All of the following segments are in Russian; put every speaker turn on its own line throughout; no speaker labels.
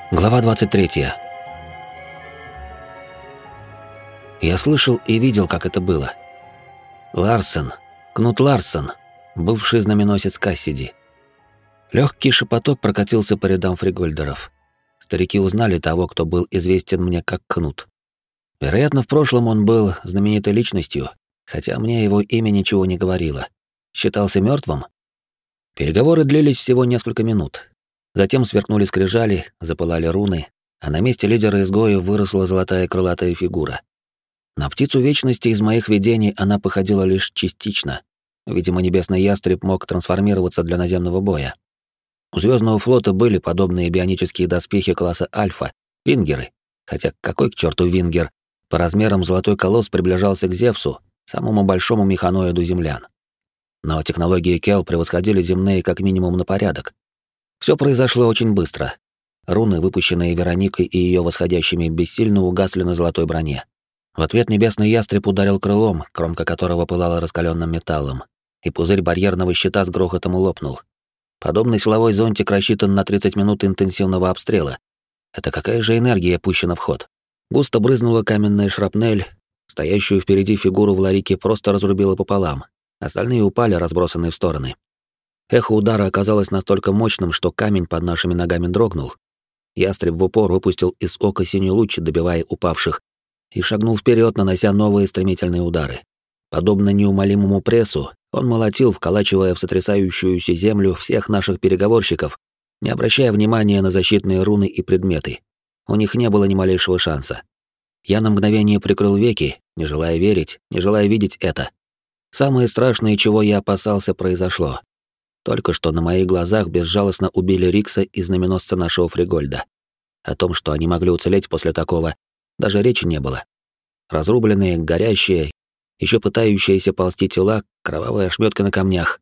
Глава 23. Я слышал и видел, как это было. Ларсен, Кнут Ларсен, бывший знаменосец Кассиди. Легкий шепоток прокатился по рядам фригольдеров. Старики узнали того, кто был известен мне как Кнут. Вероятно, в прошлом он был знаменитой личностью, хотя мне его имя ничего не говорило. Считался мертвым. Переговоры длились всего несколько минут. Затем сверкнули скрижали, запылали руны, а на месте лидера изгоев выросла золотая крылатая фигура. На птицу вечности из моих видений она походила лишь частично. Видимо, небесный ястреб мог трансформироваться для наземного боя. У Звездного флота были подобные бионические доспехи класса Альфа, вингеры. Хотя какой к черту вингер? По размерам золотой колосс приближался к Зевсу, самому большому механоиду землян. Но технологии Кел превосходили земные как минимум на порядок. Все произошло очень быстро. Руны, выпущенные Вероникой и ее восходящими, бессильно угасли на золотой броне. В ответ небесный ястреб ударил крылом, кромка которого пылала раскаленным металлом, и пузырь барьерного щита с грохотом лопнул. Подобный силовой зонтик рассчитан на 30 минут интенсивного обстрела. Это какая же энергия пущена в ход? Густо брызнула каменная шрапнель, стоящую впереди фигуру в ларике просто разрубила пополам, остальные упали, разбросанные в стороны. Эхо удара оказалось настолько мощным, что камень под нашими ногами дрогнул. Ястреб в упор выпустил из ока синий луч, добивая упавших, и шагнул вперед, нанося новые стремительные удары. Подобно неумолимому прессу, он молотил, вколачивая в сотрясающуюся землю всех наших переговорщиков, не обращая внимания на защитные руны и предметы. У них не было ни малейшего шанса. Я на мгновение прикрыл веки, не желая верить, не желая видеть это. Самое страшное, чего я опасался, произошло. Только что на моих глазах безжалостно убили Рикса и знаменосца нашего Фригольда. О том, что они могли уцелеть после такого, даже речи не было. Разрубленные, горящие, еще пытающиеся ползти тела, кровавые ошметки на камнях.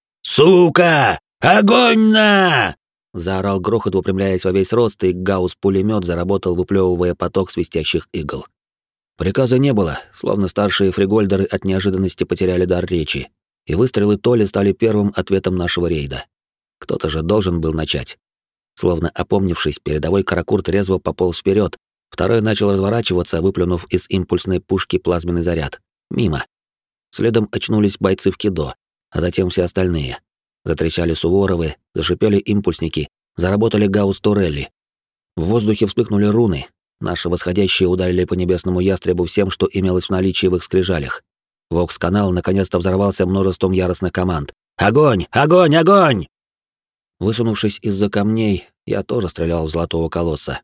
«Сука! Огонь на!» заорал грохот, выпрямляясь во весь рост, и гаусс-пулемет заработал, выплевывая поток свистящих игл. Приказа не было, словно старшие фригольдеры от неожиданности потеряли дар речи. И выстрелы Толи стали первым ответом нашего рейда. Кто-то же должен был начать. Словно опомнившись, передовой каракурт резво пополз вперед, второй начал разворачиваться, выплюнув из импульсной пушки плазменный заряд. Мимо. Следом очнулись бойцы в кидо, а затем все остальные. Затрещали Суворовы, зашипели импульсники, заработали гаусс-турели. В воздухе вспыхнули руны, наши восходящие ударили по небесному ястребу всем, что имелось в наличии в их скрижалях. Вокс-канал наконец-то взорвался множеством яростных команд. «Огонь! Огонь! Огонь!» Высунувшись из-за камней, я тоже стрелял в золотого колосса.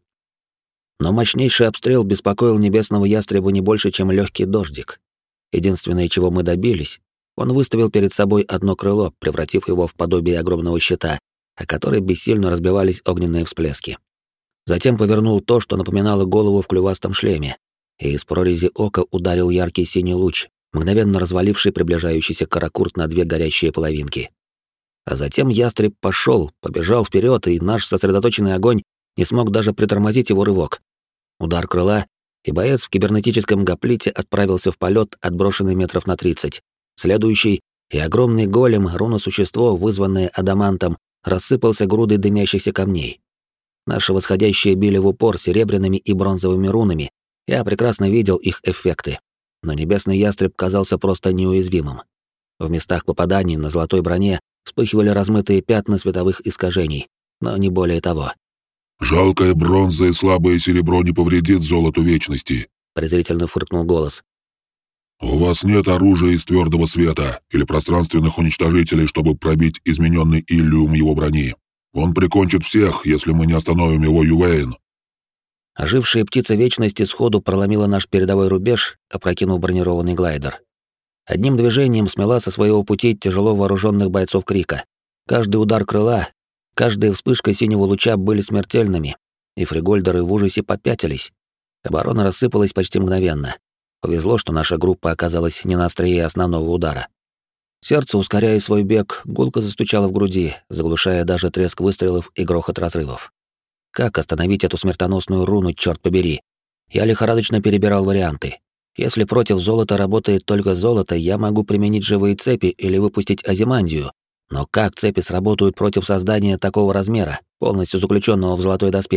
Но мощнейший обстрел беспокоил небесного ястреба не больше, чем легкий дождик. Единственное, чего мы добились, он выставил перед собой одно крыло, превратив его в подобие огромного щита, о который бессильно разбивались огненные всплески. Затем повернул то, что напоминало голову в клювастом шлеме, и из прорези ока ударил яркий синий луч, мгновенно разваливший приближающийся каракурт на две горящие половинки. А затем ястреб побежал вперед, и наш сосредоточенный огонь не смог даже притормозить его рывок. Удар крыла, и боец в кибернетическом гоплите отправился в полет, отброшенный метров на 30. Следующий, и огромный голем, руносущество, вызванное адамантом, рассыпался грудой дымящихся камней. Наши восходящие били в упор серебряными и бронзовыми рунами, я прекрасно видел их эффекты. Но небесный ястреб казался просто неуязвимым. В местах попаданий на золотой броне вспыхивали размытые пятна световых искажений, но не более того.
«Жалкая бронза и слабое серебро не повредит золоту вечности», —
презрительно фыркнул голос.
«У вас нет оружия из твердого света или пространственных уничтожителей, чтобы пробить измененный иллюм его брони. Он прикончит всех, если мы не остановим его, Ювейн».
Ожившая птица вечности сходу проломила наш передовой рубеж, опрокинув бронированный глайдер. Одним движением смела со своего пути тяжело вооруженных бойцов Крика. Каждый удар крыла, каждая вспышка синего луча были смертельными, и фригольдеры в ужасе попятились. Оборона рассыпалась почти мгновенно. Повезло, что наша группа оказалась не на острие основного удара. Сердце, ускоряя свой бег, гулко застучало в груди, заглушая даже треск выстрелов и грохот разрывов. Как остановить эту смертоносную руну, черт побери? Я лихорадочно перебирал варианты. Если против золота работает только золото, я могу применить живые цепи или выпустить азимандию. Но как цепи сработают против создания такого размера, полностью заключенного в золотой доспех,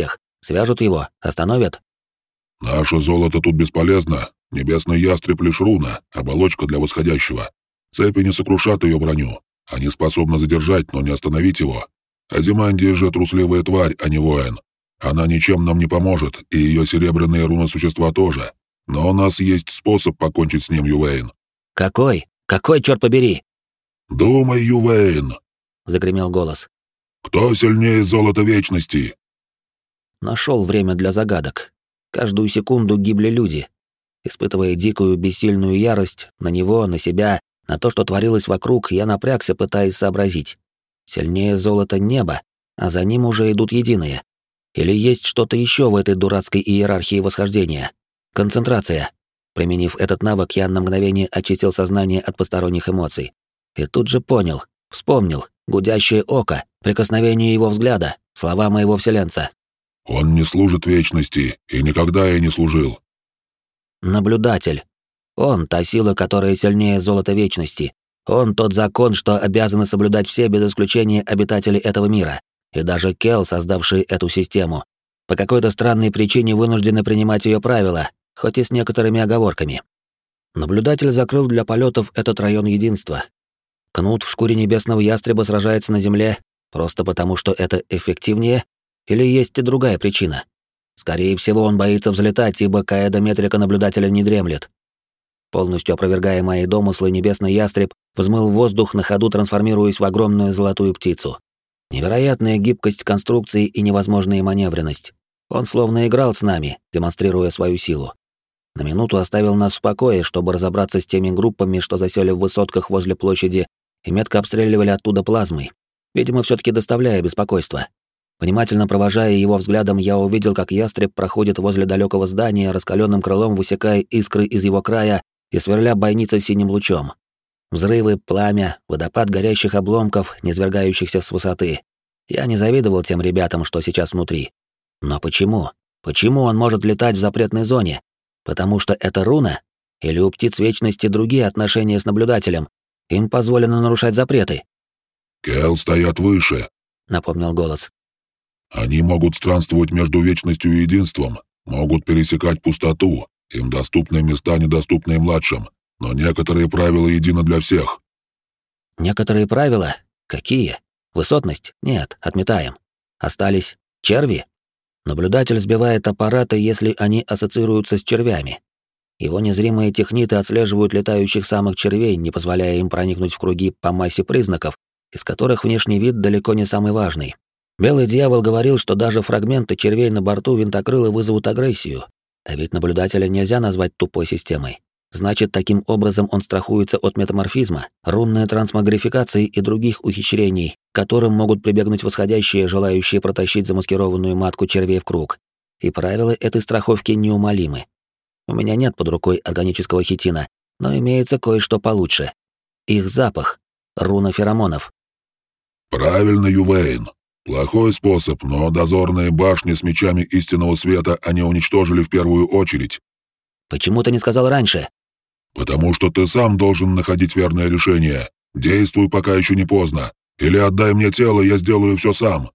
Свяжут его, остановят?
Наше золото тут бесполезно. Небесный ястреб лишь руна, оболочка для восходящего. Цепи не сокрушат ее броню. Они способны задержать, но не остановить его. Азимандия же трусливая тварь, а не воин. Она ничем нам не поможет, и ее серебряные руны-существа тоже. Но у нас есть способ покончить с ним, Ювейн.
Какой? Какой, черт побери?
«Думай, Ювейн!» —
загремел голос.
«Кто сильнее золота вечности?»
Нашел время для загадок. Каждую секунду гибли люди, испытывая дикую бессильную ярость на него, на себя, на то, что творилось вокруг. Я напрягся, пытаясь сообразить. Сильнее золота небо, а за ним уже идут единые. Или есть что-то еще в этой дурацкой иерархии восхождения? Концентрация. Применив этот навык, я на мгновение очистил сознание от посторонних эмоций. И тут же понял, вспомнил, гудящее око, прикосновение его взгляда, слова моего вселенца.
«Он не служит вечности, и никогда ей не служил».
Наблюдатель. Он — та сила, которая сильнее золота вечности. Он — тот закон, что обязаны соблюдать все без исключения обитатели этого мира. И даже Кел, создавший эту систему, по какой-то странной причине вынуждены принимать ее правила, хоть и с некоторыми оговорками. Наблюдатель закрыл для полетов этот район единства. Кнут в шкуре небесного ястреба сражается на земле просто потому, что это эффективнее, или есть и другая причина? Скорее всего, он боится взлетать, ибо каэдометрика наблюдателя не дремлет. Полностью опровергая мои домыслы, небесный ястреб взмыл в воздух, на ходу трансформируясь в огромную золотую птицу. Невероятная гибкость конструкции и невозможная маневренность. Он словно играл с нами, демонстрируя свою силу. На минуту оставил нас в покое, чтобы разобраться с теми группами, что засели в высотках возле площади и метко обстреливали оттуда плазмой, видимо, все-таки доставляя беспокойство. Внимательно провожая его взглядом, я увидел, как ястреб проходит возле далекого здания, раскаленным крылом высекая искры из его края и сверля бойницы синим лучом. Взрывы, пламя, водопад горящих обломков, низвергающихся с высоты. Я не завидовал тем ребятам, что сейчас внутри. Но почему? Почему он может летать в запретной зоне? Потому что это руна? Или у птиц вечности другие отношения с наблюдателем? Им позволено нарушать запреты.
«Кел стоят выше»,
— напомнил голос.
«Они могут странствовать между вечностью и единством, могут пересекать пустоту, им доступны места, недоступные младшим, но некоторые правила едины для всех».
«Некоторые правила? Какие? Высотность? Нет, отметаем. Остались черви?» Наблюдатель сбивает аппараты, если они ассоциируются с червями. Его незримые техниты отслеживают летающих самых червей, не позволяя им проникнуть в круги по массе признаков, из которых внешний вид далеко не самый важный. Белый дьявол говорил, что даже фрагменты червей на борту винтокрыла вызовут агрессию, а ведь наблюдателя нельзя назвать тупой системой. Значит, таким образом он страхуется от метаморфизма, рунной трансмогрификации и других ухищрений, к которым могут прибегнуть восходящие, желающие протащить замаскированную матку червей в круг. И правила этой страховки неумолимы. У меня нет под рукой органического хитина, но имеется кое-что получше. Их запах. Руна феромонов.
«Правильно, Ювейн. Плохой способ, но дозорные башни с мечами истинного света они уничтожили в первую очередь».
«Почему ты не сказал раньше?»
«Потому что ты сам должен находить верное решение. Действуй, пока еще не поздно. Или отдай мне тело, я сделаю все сам».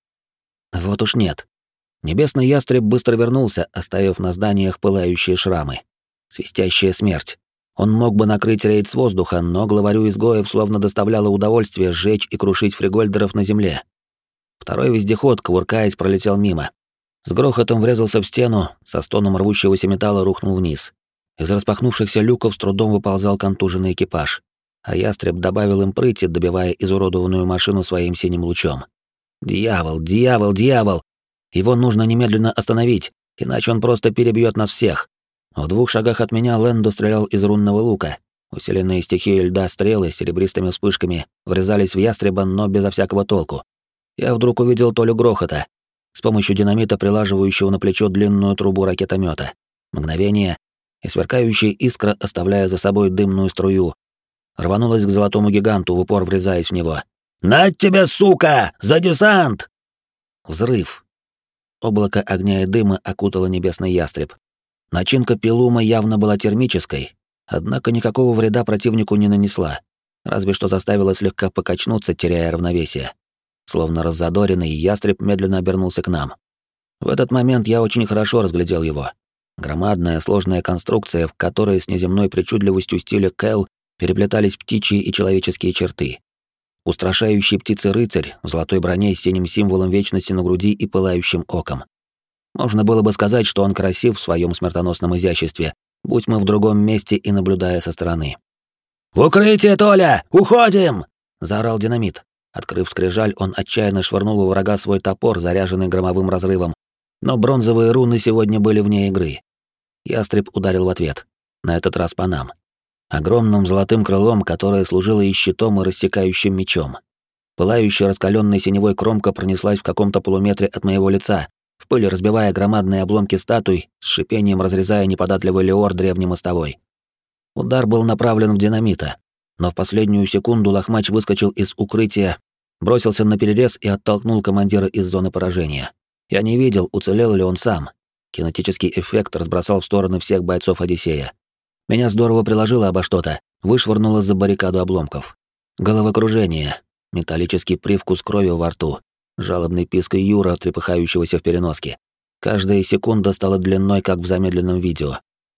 Вот уж нет. Небесный ястреб быстро вернулся, оставив на зданиях пылающие шрамы. Свистящая смерть. Он мог бы накрыть рейд с воздуха, но главарю изгоев словно доставляло удовольствие сжечь и крушить фригольдеров на земле. Второй вездеход, кувыркаясь, пролетел мимо. С грохотом врезался в стену, со стоном рвущегося металла рухнул вниз. Из распахнувшихся люков с трудом выползал контуженный экипаж, а ястреб добавил им прыти, добивая изуродованную машину своим синим лучом. «Дьявол, дьявол, дьявол! Его нужно немедленно остановить, иначе он просто перебьет нас всех!» В 2 шагах от меня Лэндо стрелял из рунного лука. Усиленные стихией льда стрелы с серебристыми вспышками врезались в ястреба, но безо всякого толку. Я вдруг увидел Толю грохота, с помощью динамита, прилаживающего на плечо длинную трубу ракетомета. Мгновение, и сверкающая искра, оставляя за собой дымную струю, рванулась к золотому гиганту, в упор врезаясь в него. «Нать тебя, сука! За десант!» Взрыв. Облако огня и дыма окутало небесный ястреб. Начинка пилума явно была термической, однако никакого вреда противнику не нанесла, разве что заставила слегка покачнуться, теряя равновесие. Словно раззадоренный, ястреб медленно обернулся к нам. В этот момент я очень хорошо разглядел его. Громадная сложная конструкция, в которой с неземной причудливостью стиля Кэл переплетались птичьи и человеческие черты. Устрашающий птица-рыцарь в золотой броне с синим символом вечности на груди и пылающим оком. Можно было бы сказать, что он красив в своем смертоносном изяществе, будь мы в другом месте и наблюдая со стороны. «В укрытие, Толя! Уходим!» — заорал Динамит. Открыв скрижаль, он отчаянно швырнул у врага свой топор, заряженный громовым разрывом, но бронзовые руны сегодня были вне игры. Ястреб ударил в ответ, на этот раз по нам. Огромным золотым крылом, которое служило и щитом, и рассекающим мечом. Пылающая раскаленная синевой кромка пронеслась в каком-то полуметре от моего лица, в пыль разбивая громадные обломки статуй, с шипением разрезая неподатливый леор древней мостовой. Удар был направлен в Динамита, но в последнюю секунду лохмач выскочил из укрытия, бросился на перерез и оттолкнул командира из зоны поражения. Я не видел, уцелел ли он сам. Кинетический эффект разбросал в стороны всех бойцов Одиссея. Меня здорово приложило обо что-то, вышвырнуло за баррикаду обломков. Головокружение, металлический привкус крови во рту, жалобный писк Юра, трепыхающегося в переноске. Каждая секунда стала длиной, как в замедленном видео.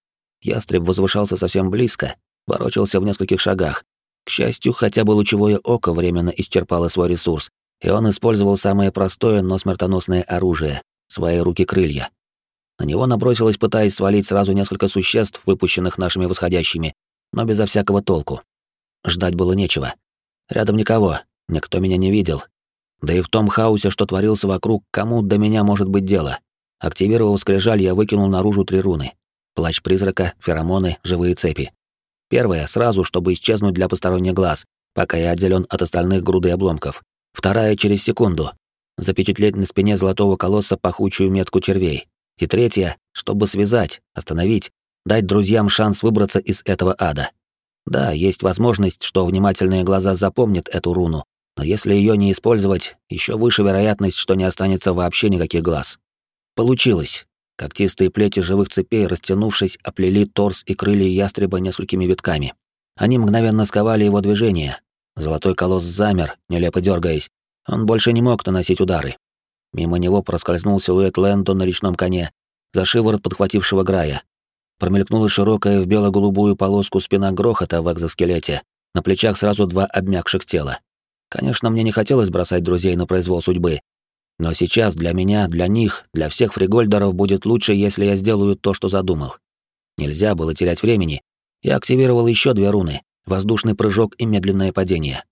Ястреб возвышался совсем близко, ворочался в нескольких шагах. К счастью, хотя бы лучевое око временно исчерпало свой ресурс, и он использовал самое простое, но смертоносное оружие — свои руки-крылья. На него набросилось, пытаясь свалить сразу несколько существ, выпущенных нашими восходящими, но безо всякого толку. Ждать было нечего. Рядом никого, никто меня не видел. Да и в том хаосе, что творился вокруг, кому до меня может быть дело. Активировав скрижаль, я выкинул наружу 3 руны. Плащ призрака, феромоны, живые цепи. Первая — сразу, чтобы исчезнуть для посторонних глаз, пока я отделен от остальных грудой обломков. Вторая — через секунду. Запечатлеть на спине золотого колосса пахучую метку червей. И третья, чтобы связать, остановить, дать друзьям шанс выбраться из этого ада. Да, есть возможность, что внимательные глаза запомнят эту руну, но если ее не использовать, еще выше вероятность, что не останется вообще никаких глаз. Получилось. Когтистые плети живых цепей, растянувшись, оплели торс и крылья ястреба несколькими витками. Они мгновенно сковали его движение. Золотой колосс замер, нелепо дергаясь. Он больше не мог наносить удары. Мимо него проскользнул силуэт Лэндо на речном коне, за шиворот подхватившего Грая. Промелькнула широкая в бело-голубую полоску спина Грохота в экзоскелете, на плечах сразу 2 обмякших тела. Конечно, мне не хотелось бросать друзей на произвол судьбы, но сейчас для меня, для них, для всех фригольдеров будет лучше, если я сделаю то, что задумал. Нельзя было терять времени. Я активировал еще 2 руны — воздушный прыжок и медленное падение.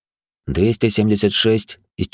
276 из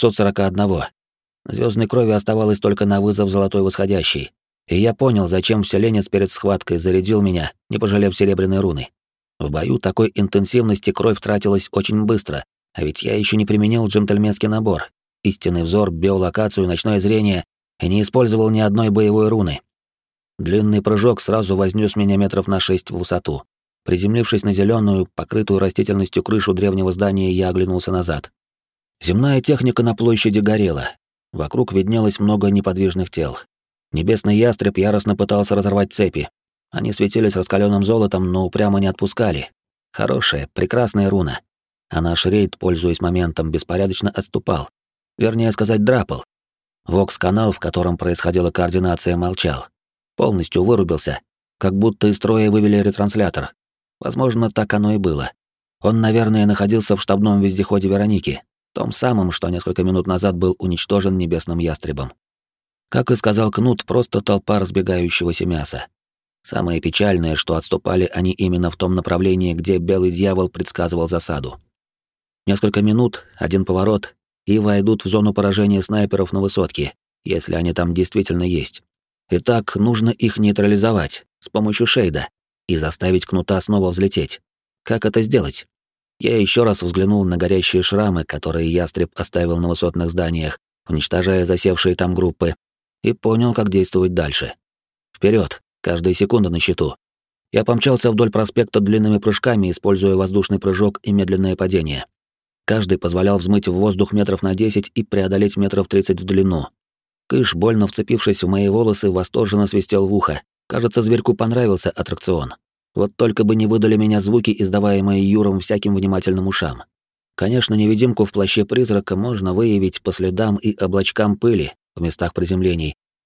441. Звездной крови оставалось только на вызов золотой восходящей, и я понял, зачем вселенец перед схваткой зарядил меня, не пожалев серебряной руны. В бою такой интенсивности кровь тратилась очень быстро, а ведь я еще не применил джентльменский набор, истинный взор, биолокацию, ночное зрение, и не использовал ни одной боевой руны. Длинный прыжок сразу вознес меня метров на 6 в высоту. Приземлившись на зеленую, покрытую растительностью крышу древнего здания, я оглянулся назад. Земная техника на площади горела. Вокруг виднелось много неподвижных тел. Небесный ястреб яростно пытался разорвать цепи. Они светились раскаленным золотом, но упрямо не отпускали. Хорошая, прекрасная руна. А наш рейд, пользуясь моментом, беспорядочно отступал. Вернее сказать, драпал. Вокс-канал, в котором происходила координация, молчал. Полностью вырубился, как будто из строя вывели ретранслятор. Возможно, так оно и было. Он, наверное, находился в штабном вездеходе Вероники, том самом, что несколько минут назад был уничтожен небесным ястребом. Как и сказал Кнут, просто толпа разбегающегося мяса. Самое печальное, что отступали они именно в том направлении, где Белый Дьявол предсказывал засаду. Несколько минут, 1 поворот, и войдут в зону поражения снайперов на высотке, если они там действительно есть. Итак, нужно их нейтрализовать с помощью шейда и заставить Кнута снова взлететь. Как это сделать? Я еще раз взглянул на горящие шрамы, которые ястреб оставил на высотных зданиях, уничтожая засевшие там группы, и понял, как действовать дальше. Вперед, каждая секунда на счету. Я помчался вдоль проспекта длинными прыжками, используя воздушный прыжок и медленное падение. Каждый позволял взмыть в воздух метров на 10 и преодолеть метров 30 в длину. Кыш, больно вцепившись в мои волосы, восторженно свистел в ухо. Кажется, зверьку понравился аттракцион. Вот только бы не выдали меня звуки, издаваемые Юром всяким внимательным ушам. Конечно, невидимку в плаще призрака можно выявить по следам и облачкам пыли в местах приземлений,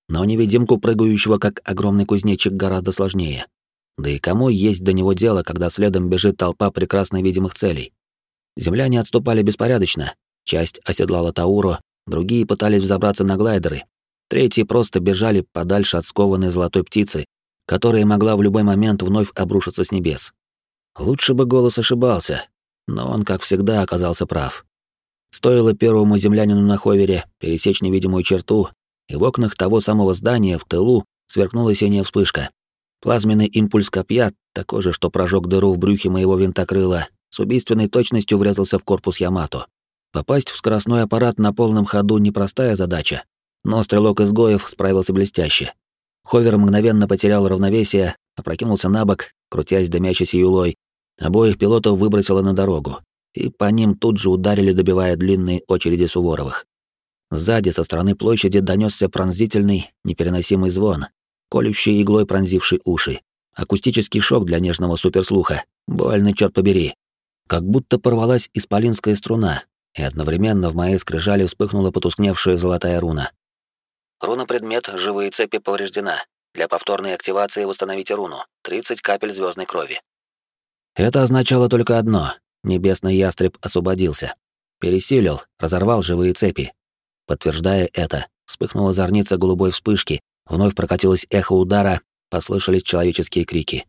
но невидимку, прыгающего как огромный кузнечик, гораздо сложнее. Да и кому есть до него дело, когда следом бежит толпа прекрасно видимых целей? Земляне отступали беспорядочно. Часть оседлала Тауру, другие пытались взобраться на глайдеры. Третьи просто бежали подальше от скованной золотой птицы, которая могла в любой момент вновь обрушиться с небес. Лучше бы голос ошибался, но он, как всегда, оказался прав. Стоило первому землянину на ховере пересечь невидимую черту, и в окнах того самого здания в тылу сверкнула синяя вспышка. Плазменный импульс копья, такой же, что прожег дыру в брюхе моего винтокрыла, с убийственной точностью врезался в корпус Ямато. Попасть в скоростной аппарат на полном ходу — непростая задача, но стрелок изгоев справился блестяще. Ховер мгновенно потерял равновесие, опрокинулся на бок, крутясь дымящейся юлой. Обоих пилотов выбросило на дорогу, и по ним тут же ударили, добивая длинные очереди Суворовых. Сзади, со стороны площади, донесся пронзительный, непереносимый звон, колющий иглой пронзивший уши. Акустический шок для нежного суперслуха. Больно, черт побери. Как будто порвалась исполинская струна, и одновременно в моей скрижали вспыхнула потускневшая золотая руна. Руна-предмет «Живые цепи» повреждена. Для повторной активации восстановите руну. 30 капель звездной крови. Это означало только одно. Небесный ястреб освободился. Пересилил, разорвал живые цепи. Подтверждая это, вспыхнула зорница голубой вспышки, вновь прокатилось эхо удара, послышались человеческие крики.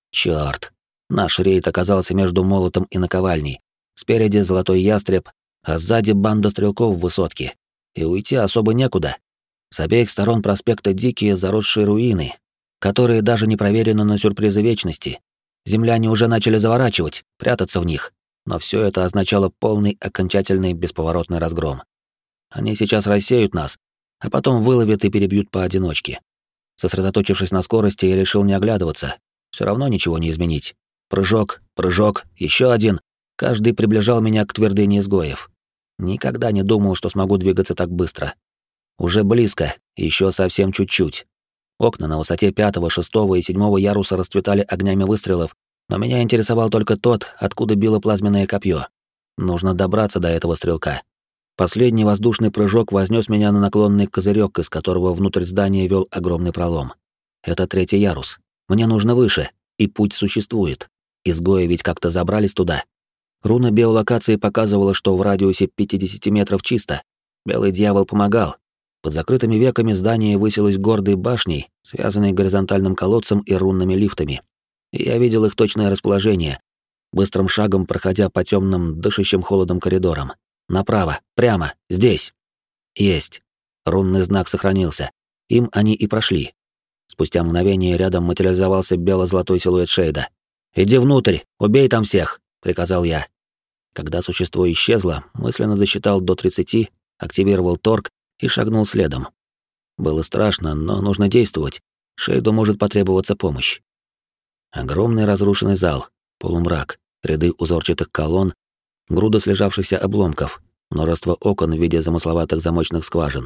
Чёрт! Наш рейд оказался между молотом и наковальней. Спереди золотой ястреб, а сзади банда стрелков в высотке. И уйти особо некуда. С обеих сторон проспекта дикие заросшие руины, которые даже не проверены на сюрпризы вечности. Земляне уже начали заворачивать, прятаться в них, но все это означало полный, окончательный, бесповоротный разгром. Они сейчас рассеют нас, а потом выловят и перебьют поодиночке. Сосредоточившись на скорости, я решил не оглядываться. Все равно ничего не изменить. Прыжок, еще один. Каждый приближал меня к твердыне изгоев. Никогда не думал, что смогу двигаться так быстро. Уже близко, еще совсем чуть-чуть. Окна на высоте 5-го, 6-го и 7-го яруса расцветали огнями выстрелов, но меня интересовал только тот, откуда било плазменное копье. Нужно добраться до этого стрелка. Последний воздушный прыжок вознес меня на наклонный козырек, из которого внутрь здания вел огромный пролом. Это 3-й ярус. Мне нужно выше, и путь существует. Изгои ведь как-то забрались туда. Руна биолокации показывала, что в радиусе 50 метров чисто. Белый дьявол помогал. Под закрытыми веками здание высилось гордой башней, связанной горизонтальным колодцем и рунными лифтами. И я видел их точное расположение, быстрым шагом проходя по темным, дышащим холодом коридорам. Направо, прямо, здесь. Есть. Рунный знак сохранился. Им они и прошли. Спустя мгновение рядом материализовался бело-золотой силуэт Шейда. «Иди внутрь, убей там всех», — приказал я. Когда существо исчезло, мысленно досчитал до 30, активировал торг и шагнул следом. Было страшно, но нужно действовать. Шейду может потребоваться помощь. Огромный разрушенный зал, полумрак, ряды узорчатых колонн, груда слежавшихся обломков, множество окон в виде замысловатых замочных скважин.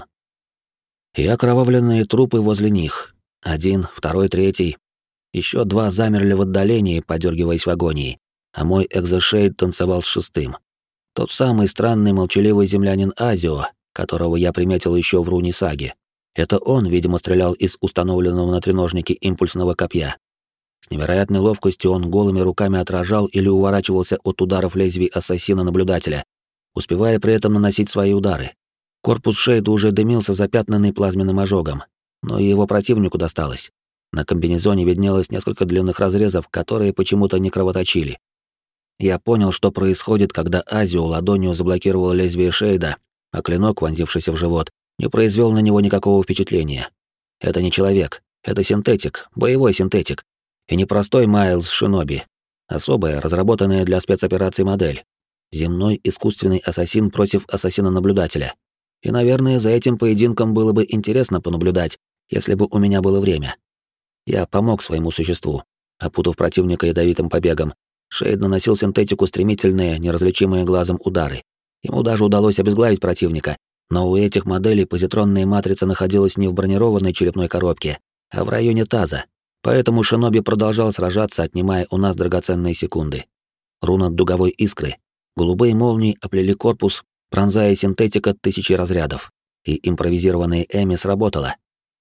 И окровавленные трупы возле них. 1, 2, 3. Еще 2 замерли в отдалении, подергиваясь в агонии, а мой экзошейд танцевал с 6-м. Тот самый странный молчаливый землянин Азио, которого я приметил еще в руне саги. Это он, видимо, стрелял из установленного на треножнике импульсного копья. С невероятной ловкостью он голыми руками отражал или уворачивался от ударов лезвий ассасина-наблюдателя, успевая при этом наносить свои удары. Корпус Шейда уже дымился запятнанный плазменным ожогом, но и его противнику досталось. На комбинезоне виднелось несколько длинных разрезов, которые почему-то не кровоточили. Я понял, что происходит, когда Азио ладонью заблокировал лезвие Шейда, а клинок, вонзившийся в живот, не произвел на него никакого впечатления. Это не человек, это синтетик, боевой синтетик. И не простой Майлз Шиноби, особая, разработанная для спецопераций модель. Земной искусственный ассасин против ассасина-наблюдателя. И, наверное, за этим поединком было бы интересно понаблюдать, если бы у меня было время. Я помог своему существу, опутав противника ядовитым побегом. Шейд наносил синтетику стремительные, неразличимые глазом удары. Ему даже удалось обезглавить противника, но у этих моделей позитронная матрица находилась не в бронированной черепной коробке, а в районе таза. Поэтому Шиноби продолжал сражаться, отнимая у нас драгоценные секунды. Руна дуговой искры. Голубые молнии оплели корпус, пронзая синтетика 1000 разрядов. И импровизированная Эми сработала.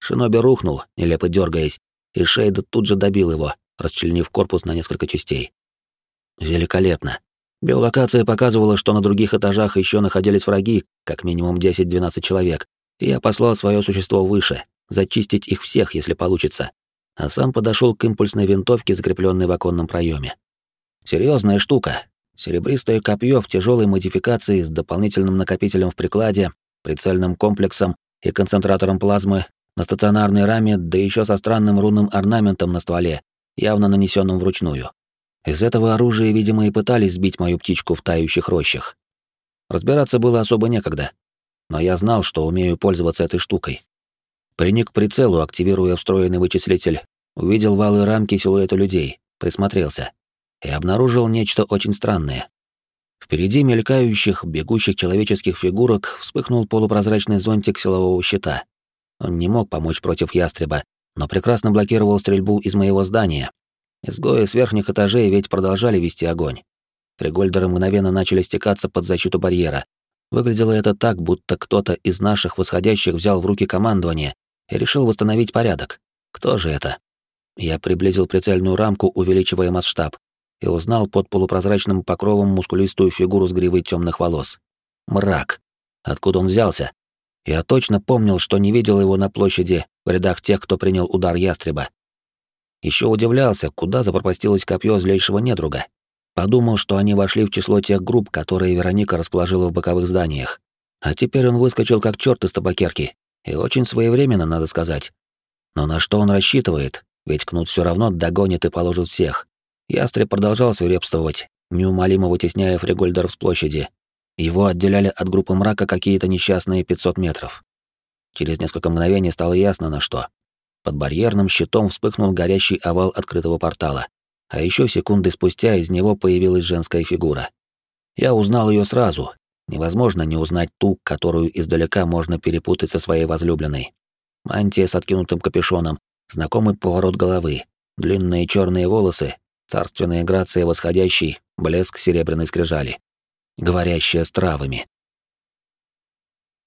Шиноби рухнул, нелепо дергаясь, и Шейд тут же добил его, расчленив корпус на несколько частей. Великолепно. Биолокация показывала, что на других этажах еще находились враги, как минимум 10-12 человек, и я послал свое существо выше, зачистить их всех, если получится, а сам подошел к импульсной винтовке, закрепленной в оконном проеме. Серьезная штука. Серебристое копье в тяжелой модификации с дополнительным накопителем в прикладе, прицельным комплексом и концентратором плазмы на стационарной раме, да еще со странным рунным орнаментом на стволе, явно нанесенным вручную. Из этого оружия, видимо, и пытались сбить мою птичку в тающих рощах. Разбираться было особо некогда, но я знал, что умею пользоваться этой штукой. Приник к прицелу, активируя встроенный вычислитель, увидел в алой рамке силуэты людей, присмотрелся и обнаружил нечто очень странное. Впереди мелькающих, бегущих человеческих фигурок вспыхнул полупрозрачный зонтик силового щита. Он не мог помочь против ястреба, но прекрасно блокировал стрельбу из моего здания. Изгои с верхних этажей ведь продолжали вести огонь. Фригольдеры мгновенно начали стекаться под защиту барьера. Выглядело это так, будто кто-то из наших восходящих взял в руки командование и решил восстановить порядок. Кто же это? Я приблизил прицельную рамку, увеличивая масштаб, и узнал под полупрозрачным покровом мускулистую фигуру с гривой темных волос. Мрак. Откуда он взялся? Я точно помнил, что не видел его на площади в рядах тех, кто принял удар ястреба. Еще удивлялся, куда запропастилось копье злейшего недруга. Подумал, что они вошли в число тех групп, которые Вероника расположила в боковых зданиях. А теперь он выскочил как черт из табакерки. И очень своевременно, надо сказать. Но на что он рассчитывает? Ведь Кнут все равно догонит и положит всех. Ястреб продолжал свирепствовать, неумолимо вытесняя фригольдеров с площади. Его отделяли от группы мрака какие-то несчастные 500 метров. Через несколько мгновений стало ясно, на что. Под барьерным щитом вспыхнул горящий овал открытого портала, а еще секунды спустя из него появилась женская фигура. Я узнал ее сразу. Невозможно не узнать ту, которую издалека можно перепутать со своей возлюбленной. Мантия с откинутым капюшоном, знакомый поворот головы, длинные черные волосы, царственная грация восходящей, блеск серебряной скрижали. Говорящая с травами.